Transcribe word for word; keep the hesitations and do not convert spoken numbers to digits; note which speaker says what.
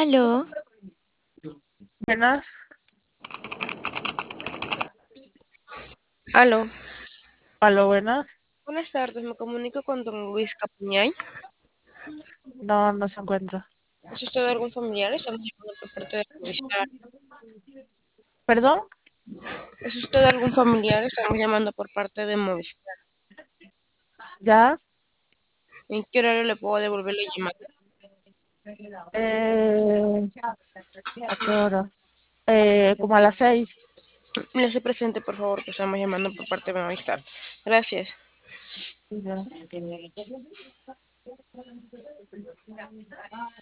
Speaker 1: Aló,
Speaker 2: Buenas,
Speaker 3: Aló,
Speaker 2: aló, buenas.
Speaker 3: buenas tardes, me comunico con don Luis Capuñay.
Speaker 2: No, no se encuentra.
Speaker 3: ¿Es usted algún familiar? Estamos llamando por parte de Movistar.
Speaker 2: ¿Perdón?
Speaker 3: ¿Es usted algún familiar? Estamos llamando por parte de Movistar.
Speaker 2: ¿Ya?
Speaker 3: ¿En qué horario le puedo devolver la llamada?
Speaker 2: Eh, ¿a qué hora? Eh, como a las seis.
Speaker 3: Le hace presente, por favor, que estamos llamando por parte de Movistar. Gracias.
Speaker 2: Ya.